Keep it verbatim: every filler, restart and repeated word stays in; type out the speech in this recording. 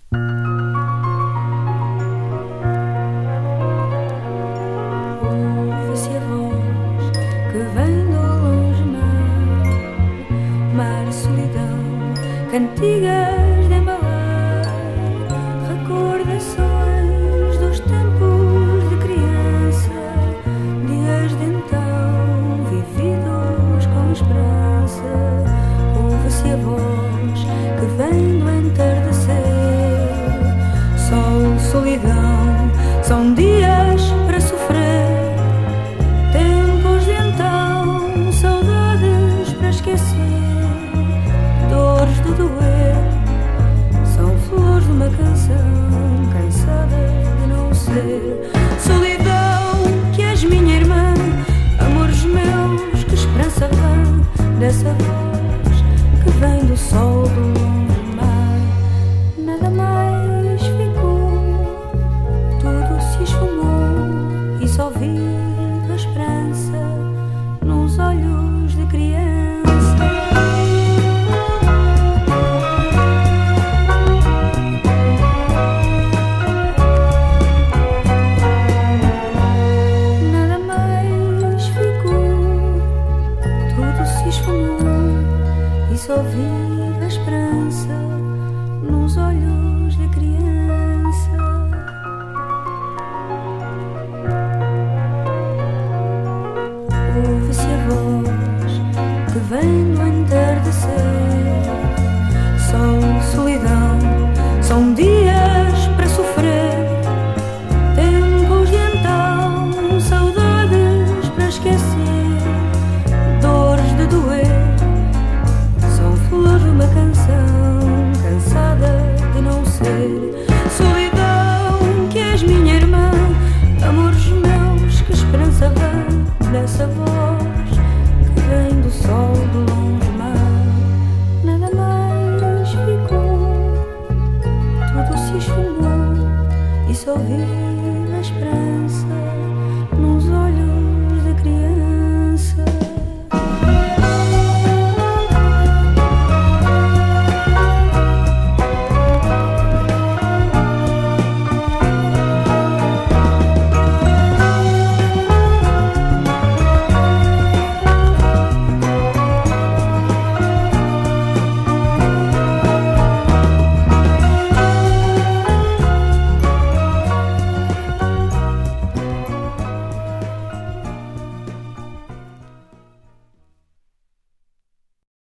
Ouve-se a voz que vem do longe mar, mar e solidão, cantigas de embalar, recordações dos tempos de criança, dias de então vividos com esperança. Ouve-se a voz que vem do entardecer, sol, solidão, são dias para sofrer, tempos de então, saudades para esquecer, dores de doer, são flores de uma canção cansada de não ser. Solidão que és minha irmã, amores meus, que esperança vem dessa voz que vem do sol do longe mar. Nada mais ficou, tudo se esfumou e só vive a esperança nos olhos de criança. Nada mais ficou, tudo se esfumou e só vive a esperança nos olhos de criança. Ouve-se a voz que vem do entardecer, sol, solidão, são dias para sofrer, tempos de então, saudades para esquecer, dores de doer, são flores de uma canção cansada de não ser. Solidão que és minha irmã, amores meus, que esperança vem dessa voz que vem do sol do longe mar. Nada mais ficou, tudo se esfumou e só vive a esperança